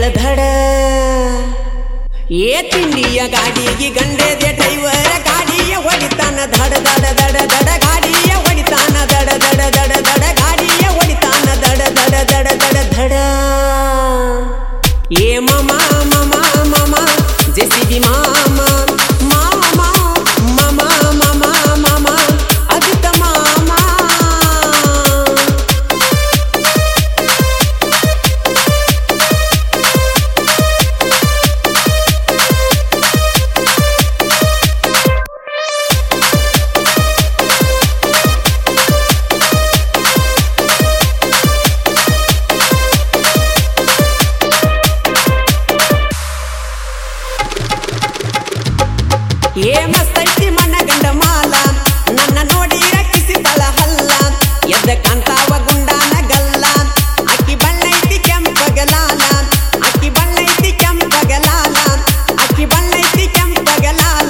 ಕೇಳಧಡ ಏ ತಿಂಡಿಯ ಗಾಡಿಗೆ ಗಂಡೆದೆ ಡ್ರೈವರ ಗಾಡಿಯ ಹೊಡಿತಾನ ದಡ ದಡ ದಡ ದಡ ಗಾಡಿಯ ಹೊಡಿತಾನ ದಡ ದಡ ದಡ ದಡ ಗಾಡಿಯ ಹೊಡಿತಾನ ದಡ ದಡ ದಡ ದಡ ದಡ ಏ ಮಮ ಮಮ ಮಮ ಜೆಸಿಬಿ ಮಾಮ ಮಾಮ ಮಮ ಮಮ ಮಮ ಅಜಿತ ಮಾಮ ಏ ಮಸ್ತೈತಿ ಮನಗಂಡ ಮಾಲ ನನ್ನ ನೋಡಿ ರಕ್ಕಿಸಿದಳ ಹಲ್ಲ ಎದ್ದ ಕಾಂತಾವ ಗುಂಡಾನ ಗಲ್ಲ ಅಕ್ಕಿ ಬಣ್ಣೈತಿ ಕೆಂಪಗಲಾಲ ಅಕ್ಕಿ ಬಣ್ಣೈತಿ ಕೆಂಪಗಲಾಲ ಅಕ್ಕಿ ಬಣ್ಣೈತಿ ಕೆಂಪಗಲಾಲ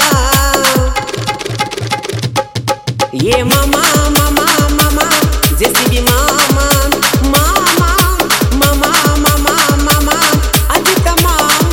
ಏ ಮಮ ಮಮ ಮಮ ಜೆಸಿಬಿ ಮಾಮ ಮಾಮ ಮಮ ಮಮ ಮಮ ಅಜಿತ ಮಾಮ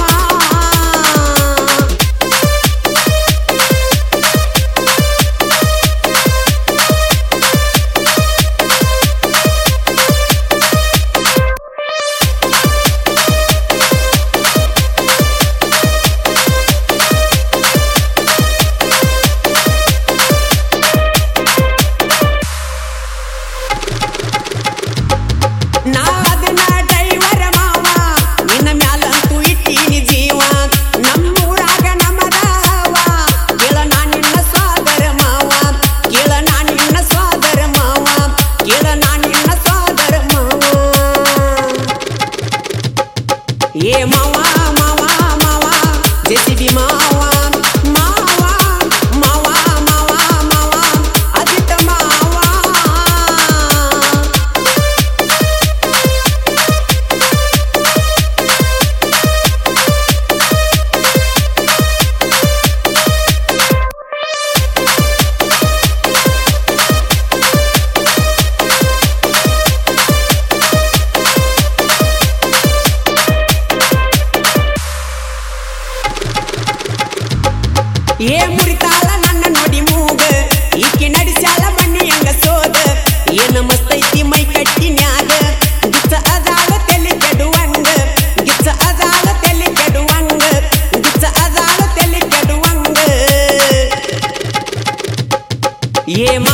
ನಾದನ ಡ್ರೈವರ ಮಾವ ನಿನ್ನ ಮ್ಯಾಲಂತೂ ಇಟ್ಟೀನಿ ಜೀವ ನಮ್ಮೂರಾಗ ನಮದವ ಕೇಳ ನಾ ನಿನ್ನ ಸ್ವಾದರ ಮಾವ ಕೇಳ ನಾ ನಿನ್ನ ಸ್ವಾದರ ಮಾವ ಕೇಳ ನಾ ನಿನ್ನ ಸ್ವಾದರ ಮಾವ ಏ ಮಾವ ಮಾವ ಮಾವ ಜೆಸಿಬಿ ಮಾವ ಮಾವ ಮಾವ ಮಾವ ಮಾವ ಅಜಿತ ಮಾವ ಏ ಮುರಿತಾಳ ನನ್ನ ನೋಡಿ ಮೂಗ ಈಕೆ ನಡೆಸ್ಯಾಳ ಬನ್ನಿ ಹಂಗ ಸೋದ ಏನ ಮಸ್ತೈತಿ ಮೈ ಕಟ್ಟಿನ್ಯಾಗ ಗಿಚ್ಚ ಅದಾಳ ತೆಲಿ ಕೆಡುವಂಗ ಗಿಚ್ಚ ಅದಾಳ ತೆಲಿ ಕೆಡುವಂಗ ಗಿಚ್ಚ ಅದಾಳ ತೆಲಿ ಕೆಡುವಂಗ ಏ